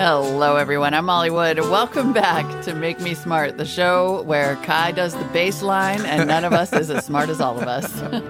Hello, everyone. I'm Molly Wood. Welcome back to Make Me Smart, the show where Kai does the bass line and none of us is as smart as all of us.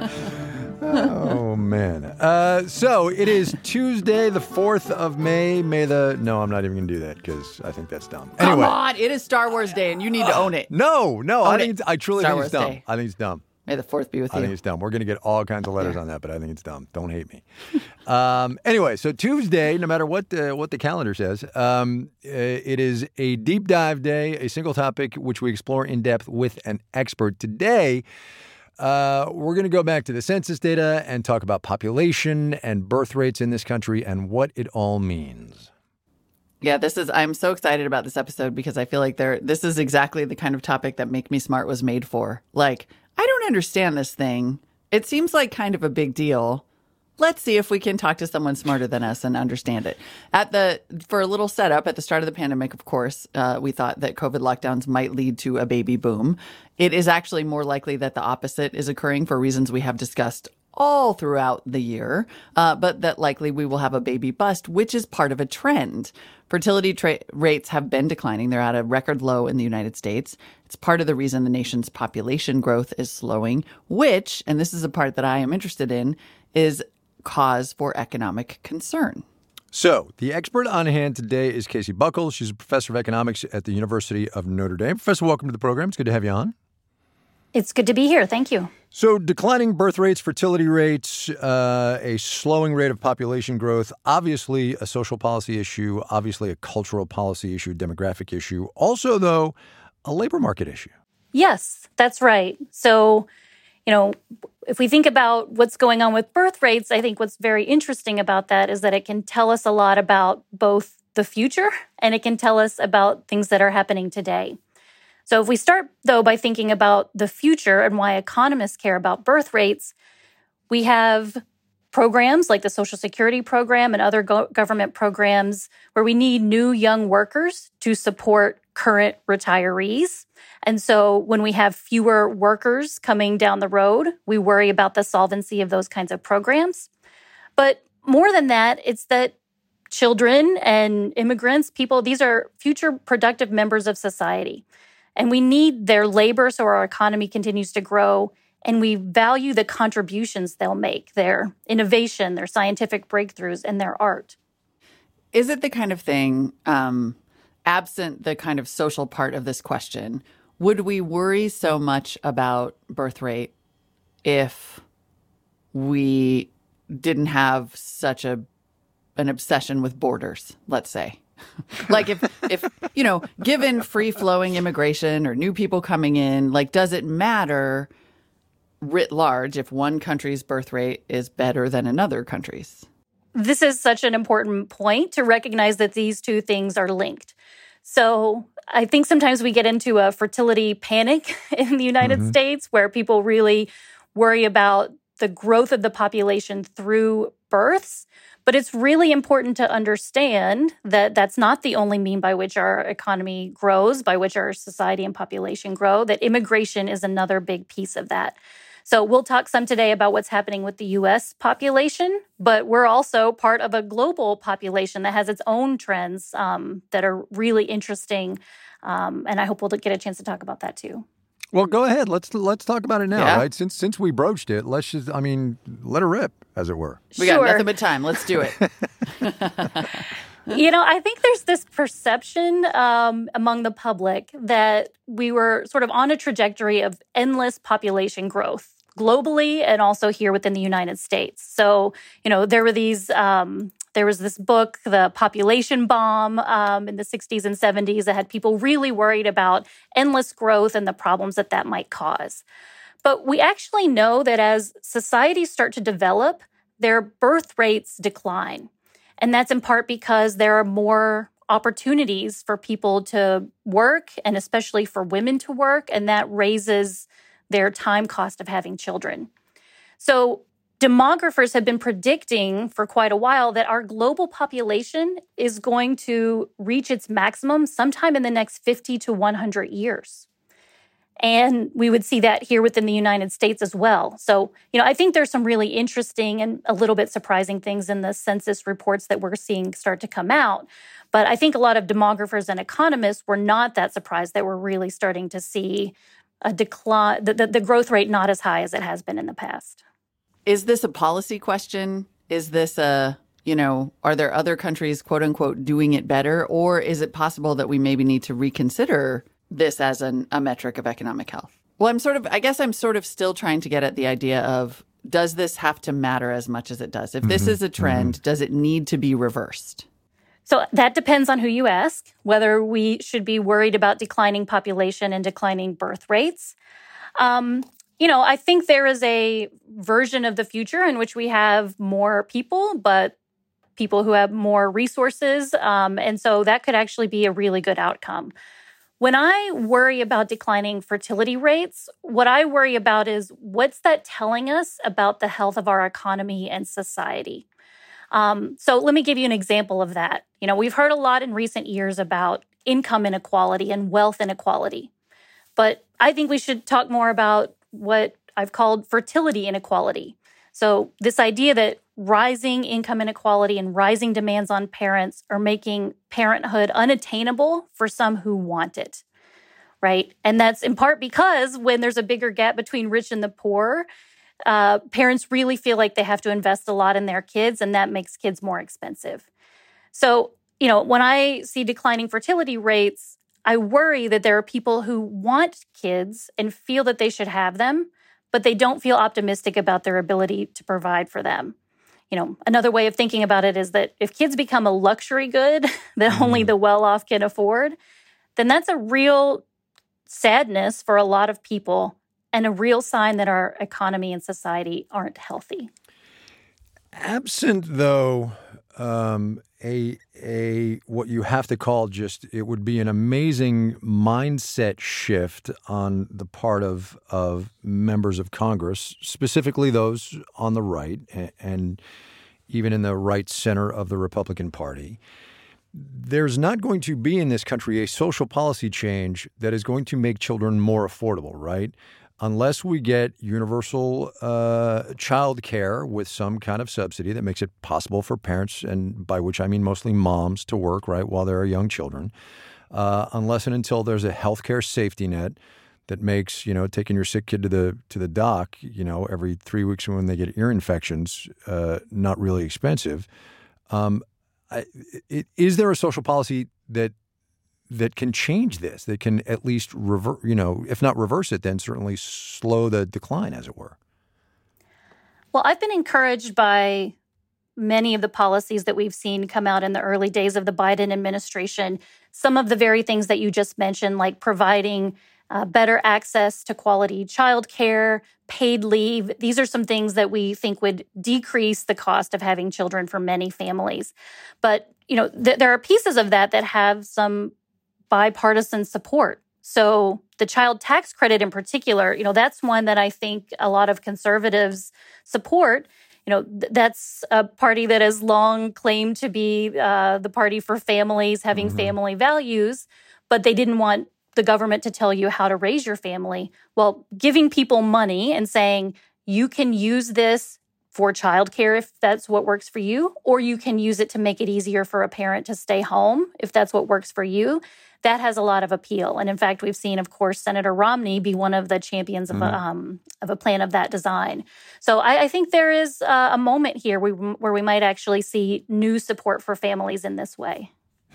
Oh, man. So it is Tuesday, the 4th of May. No, I'm not even going to do that because I think that's dumb. Come on. It is Star Wars Day and you need to own it. No. I truly Star think Wars it's dumb. Day. I think it's dumb. May the 4th be with I you. think it's dumb. We're going to get all kinds of letters on that, but I think it's dumb. Don't hate me. Anyway, so Tuesday, no matter what the calendar says, it is a deep dive day, a single topic which we explore in depth with an expert. Today, we're going to go back to the census data and talk about population and birth rates in this country and what it all means. Yeah, I'm so excited about this episode because I feel like this is exactly the kind of topic that Make Me Smart was made for. Like, I don't understand this thing. It seems like kind of a big deal. Let's see if we can talk to someone smarter than us and understand it. For a little setup, at the start of the pandemic, of course, we thought that COVID lockdowns might lead to a baby boom. It is actually more likely that the opposite is occurring for reasons we have discussed all throughout the year, but that likely we will have a baby bust, which is part of a trend. Fertility rates have been declining. They're at a record low in the United States. It's part of the reason the nation's population growth is slowing, which, and this is a part that I am interested in, is cause for economic concern. So the expert on hand today is Casey Buckles. She's a professor of economics at the University of Notre Dame. Professor, welcome to the program. It's good to have you on. It's good to be here. Thank you. So declining birth rates, fertility rates, a slowing rate of population growth, obviously a social policy issue, obviously a cultural policy issue, demographic issue. Also, though, a labor market issue. Yes, that's right. So, if we think about what's going on with birth rates, I think what's very interesting about that is that it can tell us a lot about both the future and it can tell us about things that are happening today. So if we start, though, by thinking about the future and why economists care about birth rates, we have programs like the Social Security program and other government programs where we need new young workers to support current retirees. And so when we have fewer workers coming down the road, we worry about the solvency of those kinds of programs. But more than that, it's that children and immigrants, these are future productive members of society. And we need their labor so our economy continues to grow. And we value the contributions they'll make, their innovation, their scientific breakthroughs, and their art. Is it the kind of thing, absent the kind of social part of this question, would we worry so much about birth rate if we didn't have such an obsession with borders, let's say? Like if given free-flowing immigration or new people coming in, like, does it matter writ large if one country's birth rate is better than another country's? This is such an important point to recognize that these two things are linked. So I think sometimes we get into a fertility panic in the United States where people really worry about the growth of the population through births. But it's really important to understand that that's not the only mean by which our economy grows, by which our society and population grow, that immigration is another big piece of that. So we'll talk some today about what's happening with the U.S. population, but we're also part of a global population that has its own trends that are really interesting. And I hope we'll get a chance to talk about that too. Well, go ahead. Let's talk about it now, right? Since we broached it, let her rip, as it were. We got nothing but time. Let's do it. I think there's this perception among the public that we were sort of on a trajectory of endless population growth globally and also here within the United States. So, there was this book, The Population Bomb, in the 60s and 70s that had people really worried about endless growth and the problems that might cause. But we actually know that as societies start to develop, their birth rates decline. And that's in part because there are more opportunities for people to work and especially for women to work, and that raises their time cost of having children. So demographers have been predicting for quite a while that our global population is going to reach its maximum sometime in the next 50 to 100 years. And we would see that here within the United States as well. So, I think there's some really interesting and a little bit surprising things in the census reports that we're seeing start to come out. But I think a lot of demographers and economists were not that surprised that we're really starting to see a decline, the growth rate not as high as it has been in the past. Is this a policy question? Is this are there other countries, quote unquote, doing it better? Or is it possible that we maybe need to reconsider this as a metric of economic health? Well, I guess I'm sort of still trying to get at the idea of, does this have to matter as much as it does? If this is a trend, does it need to be reversed? So that depends on who you ask, whether we should be worried about declining population and declining birth rates. I think there is a version of the future in which we have more people, but people who have more resources. And so that could actually be a really good outcome. When I worry about declining fertility rates, what I worry about is, what's that telling us about the health of our economy and society? So let me give you an example of that. We've heard a lot in recent years about income inequality and wealth inequality. But I think we should talk more about what I've called fertility inequality. So this idea that rising income inequality and rising demands on parents are making parenthood unattainable for some who want it, right? And that's in part because when there's a bigger gap between rich and the poor, parents really feel like they have to invest a lot in their kids, and that makes kids more expensive. So, when I see declining fertility rates, I worry that there are people who want kids and feel that they should have them, but they don't feel optimistic about their ability to provide for them. Another way of thinking about it is that if kids become a luxury good that only the well-off can afford, then that's a real sadness for a lot of people and a real sign that our economy and society aren't healthy. Absent, though, what you have to call it would be an amazing mindset shift on the part of members of Congress, specifically those on the right and even in the right center of the Republican Party. There's not going to be in this country a social policy change that is going to make children more affordable, right? Unless we get universal child care with some kind of subsidy that makes it possible for parents, and by which I mean mostly moms, to work, right, while there are young children. Unless and until there's a healthcare safety net that makes, taking your sick kid to the doc, every 3 weeks when they get ear infections, not really expensive. Is there a social policy that can change this, that can at least if not reverse it, then certainly slow the decline, as it were? Well, I've been encouraged by many of the policies that we've seen come out in the early days of the Biden administration. Some of the very things that you just mentioned, like providing better access to quality childcare, paid leave. These are some things that we think would decrease the cost of having children for many families. But, there are pieces of that have some bipartisan support. So the child tax credit in particular, that's one that I think a lot of conservatives support. That's a party that has long claimed to be the party for families, having family values, but they didn't want the government to tell you how to raise your family. Well, giving people money and saying, you can use this for childcare if that's what works for you, or you can use it to make it easier for a parent to stay home if that's what works for you, that has a lot of appeal. And in fact, we've seen, of course, Senator Romney be one of the champions of a plan of that design. So I think there is a moment here where we might actually see new support for families in this way.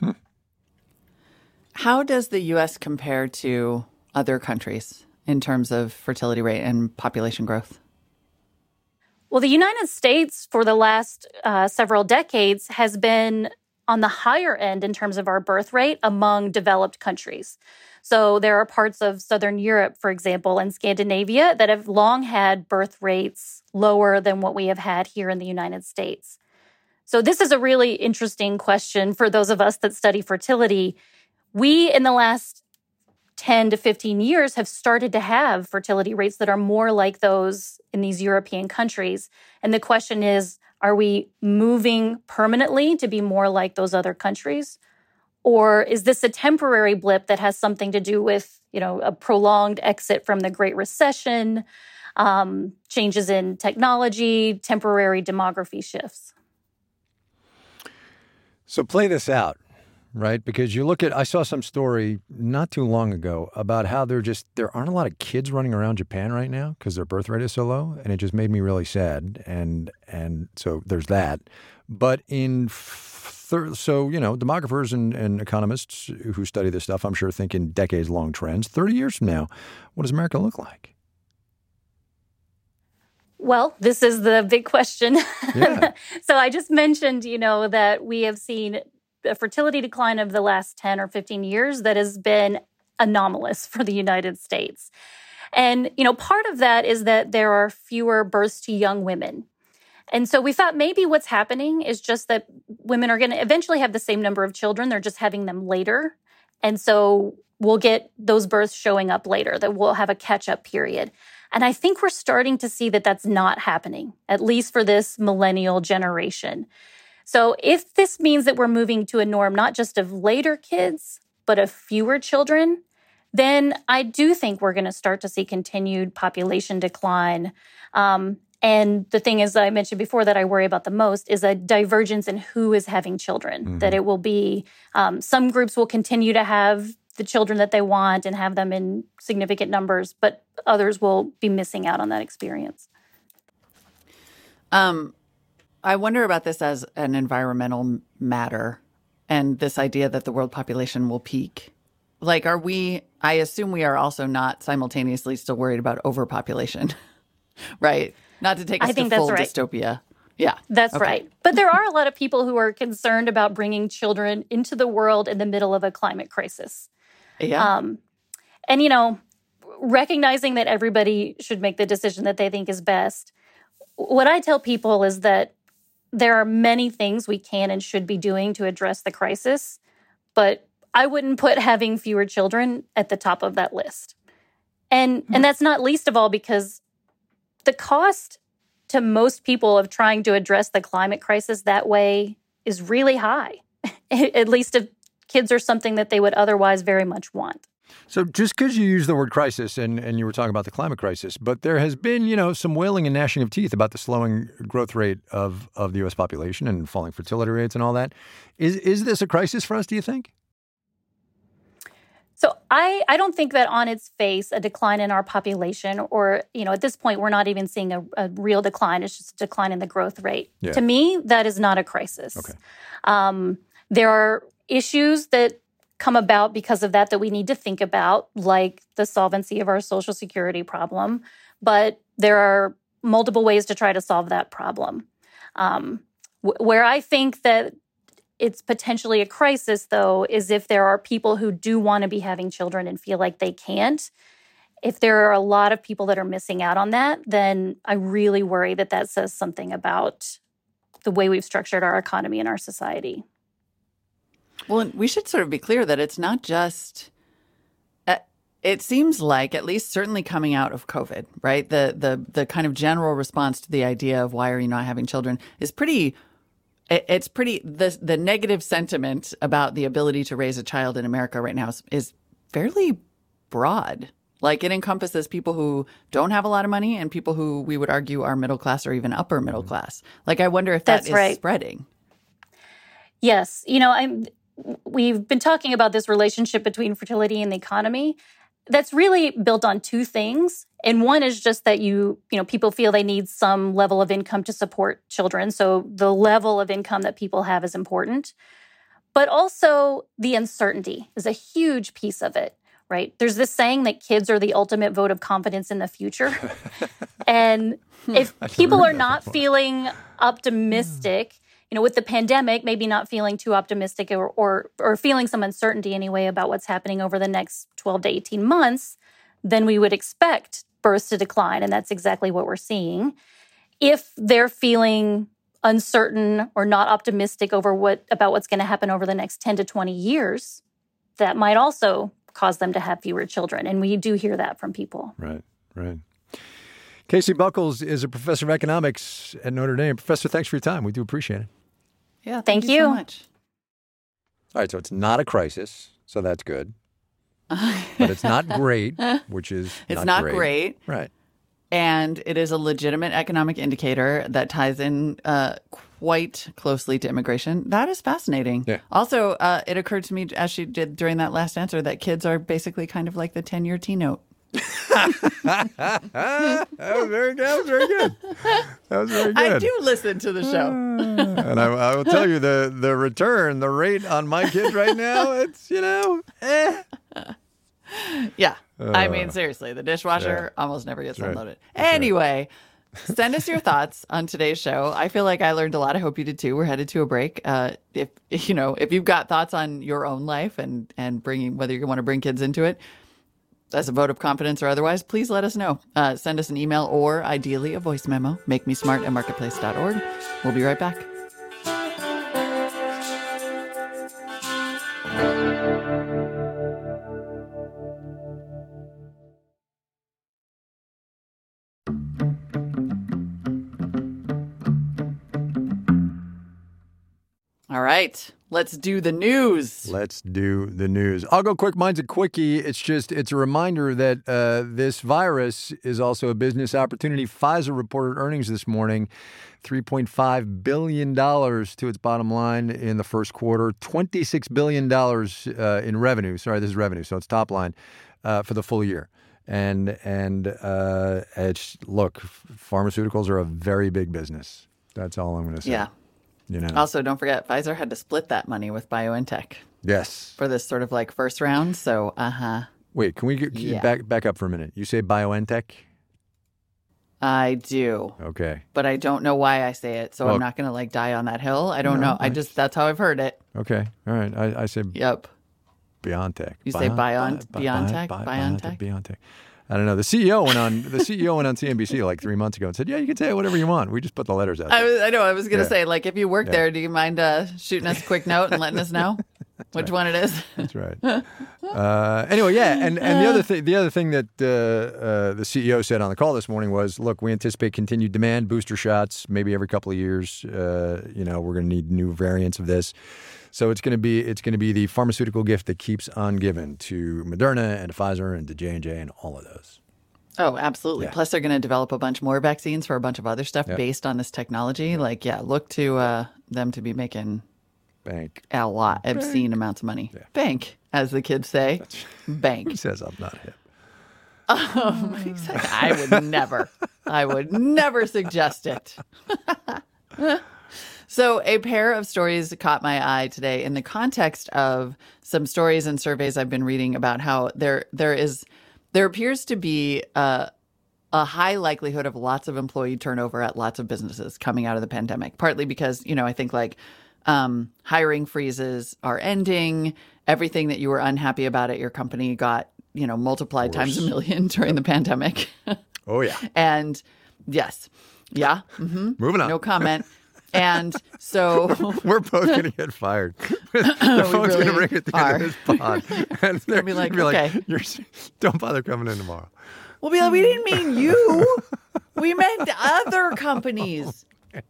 How does the U.S. compare to other countries in terms of fertility rate and population growth? Well, the United States for the last several decades has been on the higher end in terms of our birth rate among developed countries. So there are parts of Southern Europe, for example, and Scandinavia that have long had birth rates lower than what we have had here in the United States. So this is a really interesting question for those of us that study fertility. We, in the last 10 to 15 years, have started to have fertility rates that are more like those in these European countries. And the question is, are we moving permanently to be more like those other countries? Or is this a temporary blip that has something to do with, a prolonged exit from the Great Recession, changes in technology, temporary demography shifts? So play this out, right? Because I saw some story not too long ago about how there aren't a lot of kids running around Japan right now because their birth rate is so low, and it just made me really sad. And so there's that. But demographers and economists who study this stuff, I'm sure, think in decades-long trends. 30 years from now, what does America look like? Well, this is the big question. Yeah. So I just mentioned, that we have seen a fertility decline of the last 10 or 15 years that has been anomalous for the United States. And, part of that is that there are fewer births to young women. And so we thought maybe what's happening is just that women are going to eventually have the same number of children. They're just having them later. And so we'll get those births showing up later, that we'll have a catch-up period. And I think we're starting to see that that's not happening, at least for this millennial generation. So if this means that we're moving to a norm not just of later kids, but of fewer children, then I do think we're going to start to see continued population decline. And the thing is, that I mentioned before that I worry about the most is a divergence in who is having children, mm-hmm. that it will be some groups will continue to have the children that they want and have them in significant numbers, but others will be missing out on that experience. I wonder about this as an environmental matter and this idea that the world population will peak. Like, I assume we are also not simultaneously still worried about overpopulation, right? Not to take us to full dystopia. Yeah. That's right. But there are a lot of people who are concerned about bringing children into the world in the middle of a climate crisis. Yeah. And, recognizing that everybody should make the decision that they think is best, what I tell people is that there are many things we can and should be doing to address the crisis, but I wouldn't put having fewer children at the top of that list. And that's not least of all because the cost to most people of trying to address the climate crisis that way is really high, at least if kids are something that they would otherwise very much want. So just because you use the word crisis and you were talking about the climate crisis, but there has been, some wailing and gnashing of teeth about the slowing growth rate of the U.S. population and falling fertility rates and all that. Is this a crisis for us, do you think? So I don't think that on its face, a decline in our population or, at this point, we're not even seeing a real decline. It's just a decline in the growth rate. Yeah. To me, that is not a crisis. Okay. There are issues that come about because of that we need to think about, like the solvency of our Social Security problem. But there are multiple ways to try to solve that problem. Where I think that it's potentially a crisis, though, is if there are people who do want to be having children and feel like they can't. If there are a lot of people that are missing out on that, then I really worry that says something about the way we've structured our economy and our society. Well, we should sort of be clear that it's not just it seems like, at least certainly coming out of COVID, right? The kind of general response to the idea of why are you not having children is pretty. It's pretty. The negative sentiment about the ability to raise a child in America right now is fairly broad. Like, it encompasses people who don't have a lot of money and people who we would argue are middle class or even upper middle class. Like, I wonder if that is spreading. Yes, we've been talking about this relationship between fertility and the economy. That's really built on two things. And one is just that people feel they need some level of income to support children. So the level of income that people have is important. But also the uncertainty is a huge piece of it, right? There's this saying that kids are the ultimate vote of confidence in the future. And if people are not feeling optimistic, with the pandemic, maybe not feeling too optimistic or feeling some uncertainty anyway about what's happening over the next 12 to 18 months, then we would expect births to decline. And that's exactly what we're seeing. If they're feeling uncertain or not optimistic about what's going to happen over the next 10 to 20 years, that might also cause them to have fewer children. And we do hear that from people. Right. Casey Buckles is a professor of economics at Notre Dame. Professor, thanks for your time. We do appreciate it. Yeah, thank you so much. All right, so it's not a crisis, so that's good. But it's not great, which is It's not great. Right. And it is a legitimate economic indicator that ties in quite closely to immigration. That is fascinating. Yeah. Also, it occurred to me, as she did during that last answer, that kids are basically kind of like the 10-year T-note. That was very good. That was very good. That was very good. I do listen to the show. And I will tell you, the return, the rate on my kids right now, it's, Yeah. I mean, seriously, the dishwasher almost never gets unloaded. Anyway, send us your thoughts on today's show. I feel like I learned a lot. I hope you did too. We're headed to a break. If you've got thoughts on your own life and bringing, whether you want to bring kids into it as a vote of confidence or otherwise, please let us know. Send us an email or ideally a voice memo. MakeMeSmart@marketplace.org. We'll be right back. All right, let's do the news. Let's do the news. I'll go quick. Mine's a quickie. It's a reminder that this virus is also a business opportunity. Pfizer reported earnings this morning, $3.5 billion to its bottom line in the first quarter, $26 billion in revenue. Sorry, this is revenue, so it's top line for the full year. And pharmaceuticals are a very big business. That's all I'm going to say. Yeah. Also, don't forget, Pfizer had to split that money with BioNTech. Yes. For this sort of like first round. So, Wait, can we get back up for a minute? You say BioNTech? I do. Okay. But I don't know why I say it, so I'm not going to like die on that hill. I don't know. That's how I've heard it. Okay. All right. I say Yep. BioNTech. You say BioNTech? BioNTech. I don't know. The CEO went on CNBC like 3 months ago and said, "Yeah, you can say whatever you want. We just put the letters out there." I know. I was going to say, like, if you work there, do you mind shooting us a quick note and letting us know which one it is? That's right. Anyway, yeah, and the other thing that the CEO said on the call this morning was, "Look, we anticipate continued demand, booster shots, maybe every couple of years. We're going to need new variants of this." So it's going to be the pharmaceutical gift that keeps on giving to Moderna and to Pfizer and to J&J and all of those. Oh, absolutely. Yeah. Plus, they're going to develop a bunch more vaccines for a bunch of other stuff based on this technology. Like, look to them to be making bank a lot, obscene amounts of money. Yeah. Bank, as the kids say. Bank. He says I'm not hip. I would never suggest it. So a pair of stories caught my eye today in the context of some stories and surveys I've been reading about how there appears to be a high likelihood of lots of employee turnover at lots of businesses coming out of the pandemic, partly because, I think hiring freezes are ending. Everything that you were unhappy about at your company got, multiplied times a million during the pandemic. Oh, yeah. And yes. Yeah. Mm-hmm. Moving on. No comment. And so we're both going to get fired. The phone's going to ring at the end of this pod. And they're be like, okay. Don't bother coming in tomorrow. We'll be like, we didn't mean you. We meant other companies.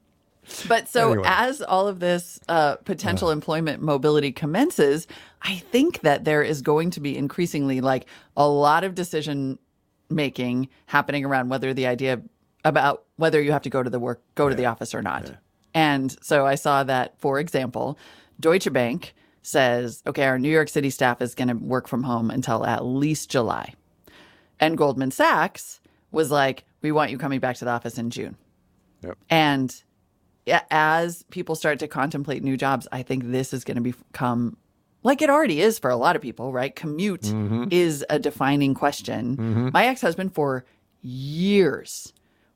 But so anyway, as all of this potential employment mobility commences, I think that there is going to be increasingly like a lot of decision making happening around whether the idea about whether you have to go to the office or not. Yeah. And so I saw that, for example, Deutsche Bank says, okay, our New York City staff is going to work from home until at least July. And Goldman Sachs was like, we want you coming back to the office in June. Yep. And as people start to contemplate new jobs, I think this is going to become, like it already is for a lot of people, right? Commute is a defining question. Mm-hmm. My ex-husband for years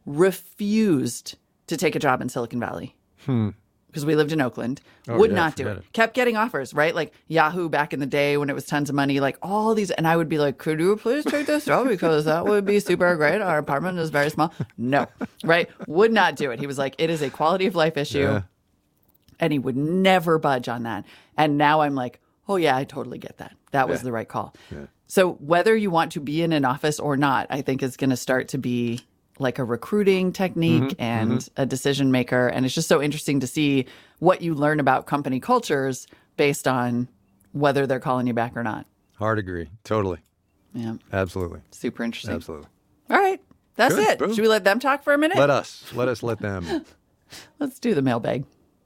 refused to take a job in Silicon Valley. Because we lived in Oakland, would not do it. Kept getting offers, right? Like Yahoo back in the day when it was tons of money, like all these. And I would be like, could you please take this job? Because that would be super great. Our apartment is very small. No, right? Would not do it. He was like, it is a quality of life issue. Yeah. And he would never budge on that. And now I'm like, oh yeah, I totally get that. That was the right call. Yeah. So whether you want to be in an office or not, I think is going to start to be like a recruiting technique and a decision maker. And it's just so interesting to see what you learn about company cultures based on whether they're calling you back or not. Hard agree. Totally. Yeah. Absolutely. Super interesting. Absolutely. All right. That's Good. it. Boom. Should we let them talk for a minute? Let us let them. Let's do the mailbag.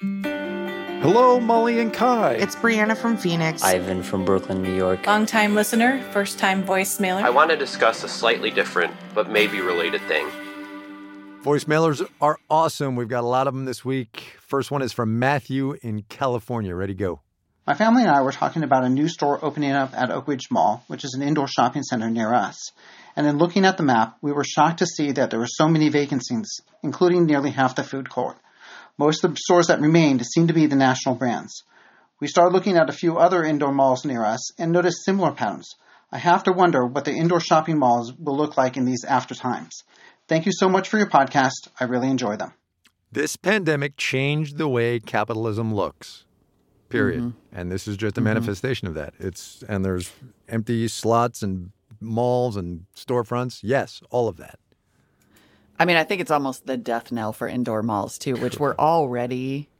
Hello, Molly and Kai. It's Brianna from Phoenix. Ivan from Brooklyn, New York. Long-time listener, first-time voicemailer. I want to discuss a slightly different but maybe related thing. Voicemailers are awesome. We've got a lot of them this week. First one is from Matthew in California. Ready, go. My family and I were talking about a new store opening up at Oak Ridge Mall, which is an indoor shopping center near us. And in looking at the map, we were shocked to see that there were so many vacancies, including nearly half the food court. Most of the stores that remained seemed to be the national brands. We started looking at a few other indoor malls near us and noticed similar patterns. I have to wonder what the indoor shopping malls will look like in these after times. Thank you so much for your podcast. I really enjoy them. This pandemic changed the way capitalism looks. Period. Mm-hmm. And this is just a manifestation of that. And there's empty slots and malls and storefronts. Yes, all of that. I mean, I think it's almost the death knell for indoor malls, too, which were already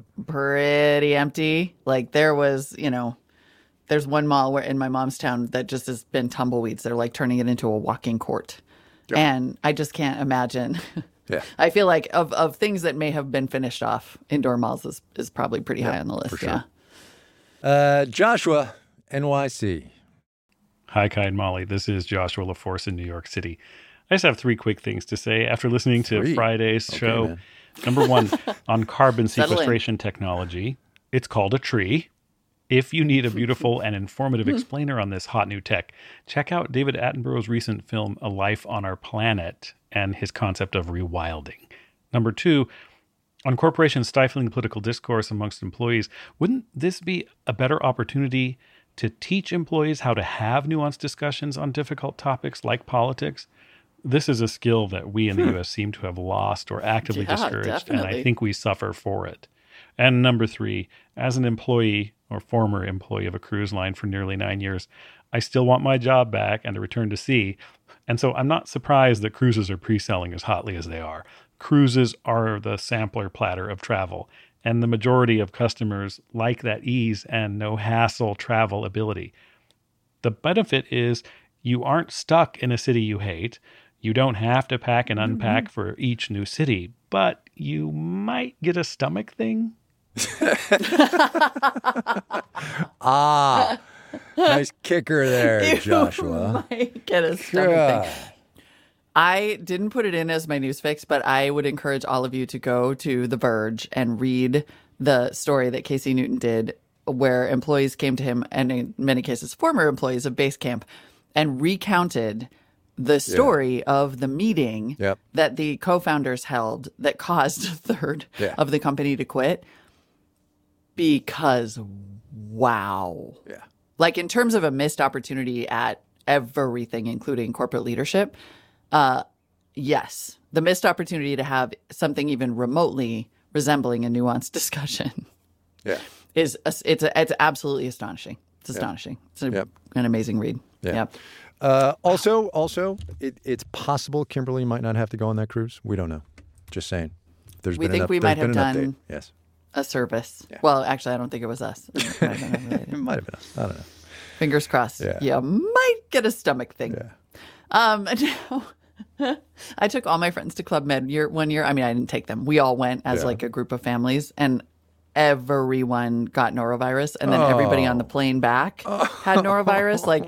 pretty empty. Like there was, there's one mall in my mom's town that just has been tumbleweeds. They're like turning it into a walking court. Yep. And I just can't imagine. Yeah. I feel like of things that may have been finished off, indoor malls is probably pretty high on the list. For sure. Joshua, NYC. Hi, Kai and Molly. This is Joshua LaForce in New York City. I just have 3 quick things to say after listening to Friday's show. Man. Number 1, on carbon sequestration technology. It's called a tree. If you need a beautiful and informative explainer on this hot new tech, check out David Attenborough's recent film, A Life on Our Planet, and his concept of rewilding. Number 2, on corporations stifling political discourse amongst employees, wouldn't this be a better opportunity to teach employees how to have nuanced discussions on difficult topics like politics? This is a skill that we in the U.S. seem to have lost or actively discouraged, definitely. and I think we suffer for it. And number 3, as an employee or former employee of a cruise line for nearly 9 years, I still want my job back and a return to sea. And so I'm not surprised that cruises are pre-selling as hotly as they are. Cruises are the sampler platter of travel, and the majority of customers like that ease and no hassle travel ability. The benefit is you aren't stuck in a city you hate. You don't have to pack and unpack for each new city, but you might get a stomach thing. Nice kicker there, Joshua. Might get a stomach thing. I didn't put it in as my news fix, but I would encourage all of you to go to The Verge and read the story that Casey Newton did, where employees came to him, and in many cases former employees of Basecamp, and recounted the story of the meeting that the co-founders held that caused a third of the company to quit. Because, wow. Yeah. Like in terms of a missed opportunity at everything, including corporate leadership, yes. The missed opportunity to have something even remotely resembling a nuanced discussion is it's absolutely astonishing. It's astonishing. It's an amazing read. Yeah. Also, it's possible Kimberly might not have to go on that cruise. We don't know. Just saying. We think we might have done yes. a service. Yeah. Well, actually, I don't think it was us. It might have been us. I don't know. Fingers crossed. Yeah. You might get a stomach thing. Yeah. I took all my friends to Club Med one year. I mean, I didn't take them. We all went as like a group of families, and everyone got norovirus, and then everybody on the plane back had norovirus. Like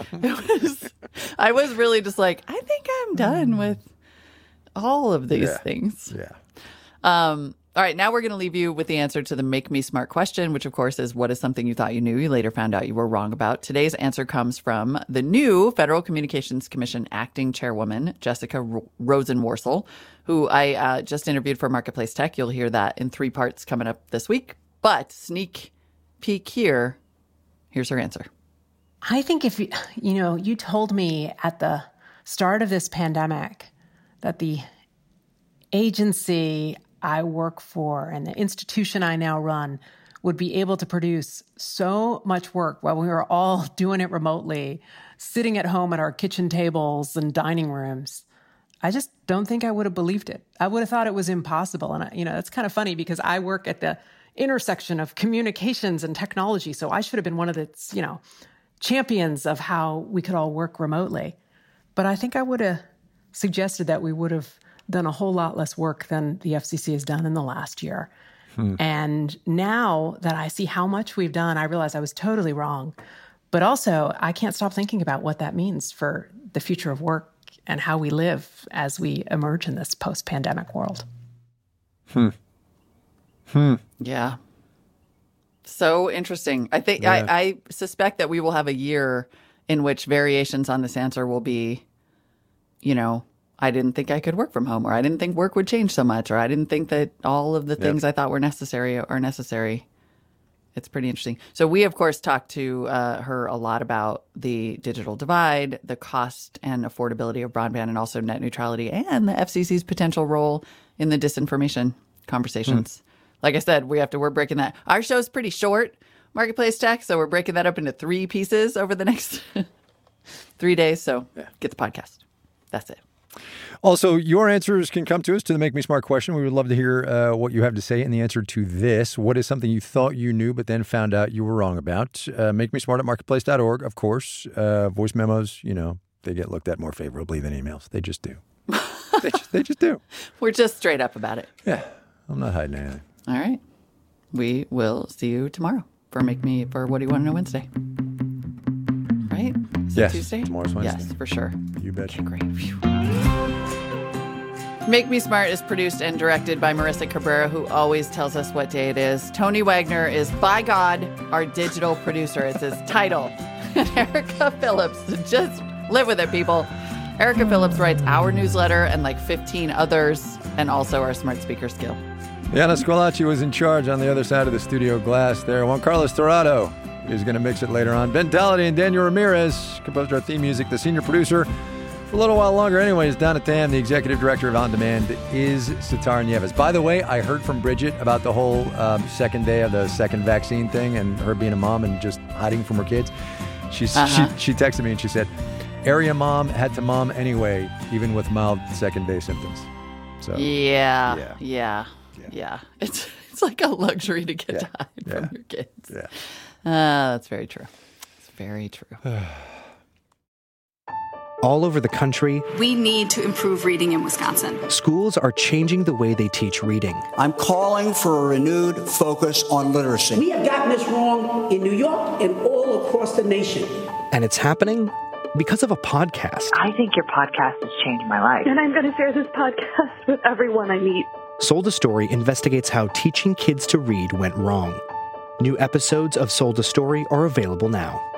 I was really just like, I think I'm done with all of these things. Yeah. All right, now we're going to leave you with the answer to the Make Me Smart question, which, of course, is what is something you thought you knew, you later found out you were wrong about. Today's answer comes from the new Federal Communications Commission acting chairwoman, Jessica Rosenworcel, who I just interviewed for Marketplace Tech. You'll hear that in 3 parts coming up this week. But sneak peek here, here's her answer. I think if you told me at the start of this pandemic that the agency I work for and the institution I now run would be able to produce so much work while we were all doing it remotely, sitting at home at our kitchen tables and dining rooms, I just don't think I would have believed it. I would have thought it was impossible. And, that's kind of funny because I work at the intersection of communications and technology. So I should have been one of the, champions of how we could all work remotely. But I think I would have suggested that we would have done a whole lot less work than the FCC has done in the last year. And now that I see how much we've done, I realize I was totally wrong. But also, I can't stop thinking about what that means for the future of work and how we live as we emerge in this post-pandemic world. Yeah. So interesting. I think I suspect that we will have a year in which variations on this answer will be, I didn't think I could work from home, or I didn't think work would change so much, or I didn't think that all of the things I thought were necessary are necessary. It's pretty interesting. So we, of course, talked to her a lot about the digital divide, the cost and affordability of broadband, and also net neutrality, and the FCC's potential role in the disinformation conversations. Like I said, we're breaking that. Our show's pretty short, Marketplace Tech, so we're breaking that up into 3 pieces over the next 3 days. So get the podcast. That's it. Also, your answers can come to us to the Make Me Smart question. We would love to hear what you have to say in the answer to this. What is something you thought you knew but then found out you were wrong about? Make me smart at marketplace.org, of course. Voice memos, they get looked at more favorably than emails. They just do. They just do. We're just straight up about it. Yeah, I'm not hiding anything. All right. We will see you tomorrow for What Do You Want to Know Wednesday. Right? Is it Tuesday? Tomorrow's Wednesday. Yes, for sure. You bet. Okay, great. Phew. Make Me Smart is produced and directed by Marissa Cabrera, who always tells us what day it is. Tony Wagner is, by God, our digital producer. It's his title. And Erica Phillips, just live with it, people. Erica Phillips writes our newsletter and like 15 others, and also our smart speaker skill. Yana Squilacci was in charge on the other side of the studio glass there. Juan Carlos Torrado is going to mix it later on. Ben Talladay and Daniel Ramirez composed our theme music. The senior producer, for a little while longer anyway, is Donna Tam. The executive director of On Demand is Sitar Nieves. By the way, I heard from Bridget about the whole second day of the second vaccine thing and her being a mom and just hiding from her kids. She texted me and she said, area mom had to mom anyway, even with mild second day symptoms. So Yeah. It's like a luxury to get to hide from your kids. Yeah. That's very true. It's very true. All over the country, we need to improve reading in Wisconsin. Schools are changing the way they teach reading. I'm calling for a renewed focus on literacy. We have gotten this wrong in New York and all across the nation. And it's happening because of a podcast. I think your podcast has changed my life. And I'm going to share this podcast with everyone I meet. Sold a Story investigates how teaching kids to read went wrong. New episodes of Sold a Story are available now.